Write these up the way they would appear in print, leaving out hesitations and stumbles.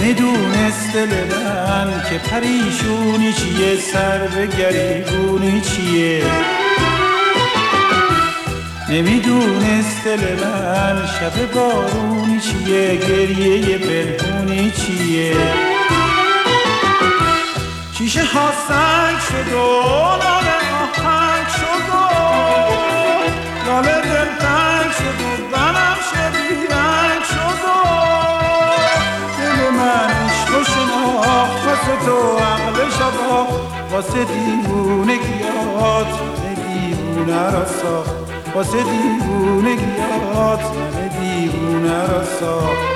نمیدونست دل من که پریشونی چیه، سر به گریبونی چیه. نمیدونست دل من شب بارونی چیه، گریه پنهونی چیه. شیشه ها سنگ شد و لاله آهنگ شد و لاله دلتنگ شد و بنفشه بیرنگ شد و دل من عشق و شناخت واسه تو عقل شباخت، واسه دیوونگیات من دیوونه را ساخت، واسه دیوونگیات من دیوونه را ساخت.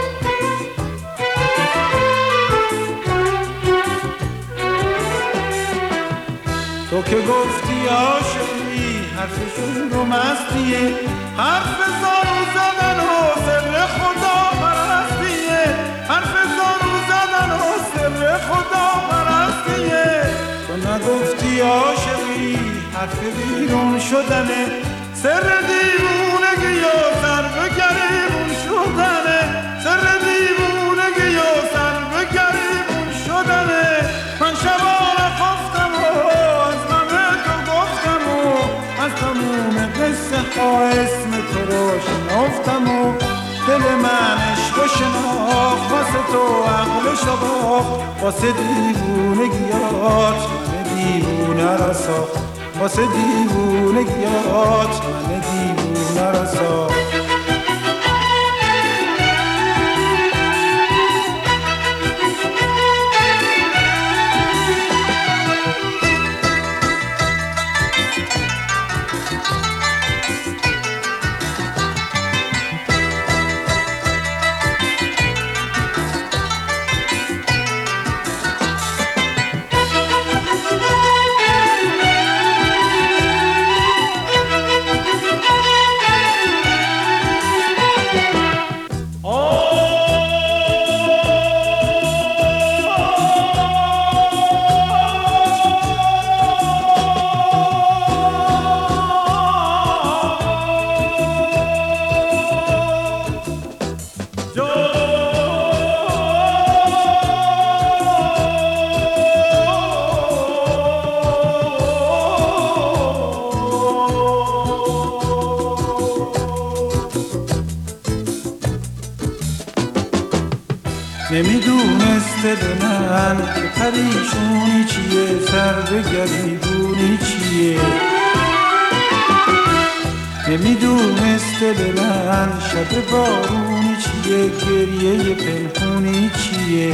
تو که گفتی عاشقی حرفشون رو مستیه، حرف زارو زدن و سر خدا پرستیه، حرف زارو زدن و سر خدا پرستیه. تو نگفتی عاشقی حرف بیرون شدنه، سر دیوونگی و سر به گریبون شدنه، سر دیوونگی و سر به گریبون شدنه. من شبانه خفتم و از غم تو گفتم و از تموم قصه ها اسم تو رو شنفتم و دل من عشق و شناخت واسه تو عقل شباخت، واسه دیوونگیات من دیوونه را ساخت، واسه دیوونگیات من دیوونه را ساخت. نمیدونست دل من که پریشونی چیه، سر به گریبونی چیه. نمیدونست دل من شب بارونی چیه، گریه پنهونی چیه.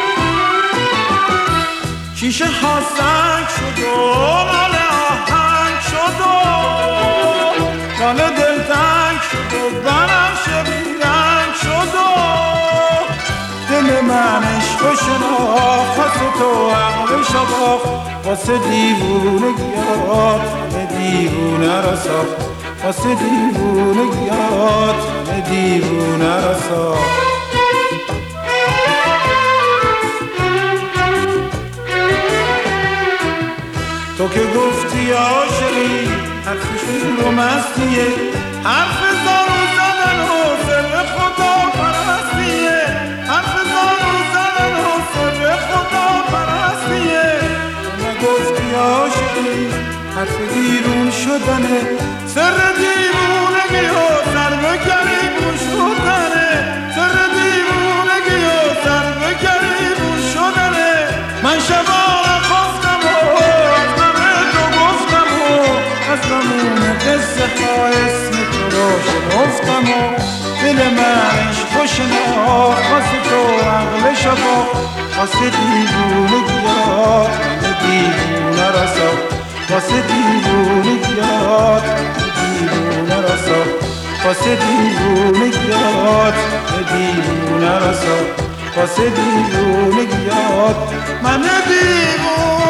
شیشه ها سنگ شد و لاله آهنگ شد و لاله دلتنگ شد و بنفشه بیرنگ شد و دل من عشق و شناخت واسه تو عقل شباخت، واسه دیوونگیات من دیوونه را ساخت، واسه دیوونگیات من دیوونه را ساخت. تو که گفتی عاشقی حرفشون رو مستیه، حرف زارو زدن و سر خدا پرستیه، حرف زارو زدن و سر خدا پرستیه. تو نگفتی عاشقی حرف بیرون شدنه، سر دیوونگی و سر به گریبون شدنه، سر دیوونگی و سر به گریبون شدنه. من شبانه خفتم و از غم تو گفتم و از تموم قصه ها اسم تو رو شنفتم و دل من عشق و شناخت واسه تو عقل شباخت، واسه دیوونگیات من دیوونه را ساخت، واسه دیوونگیات من دیوونه را ساخت، واسه دیوونگیات من دیوونه را ساخت، واسه دیوونگیات من دیوونه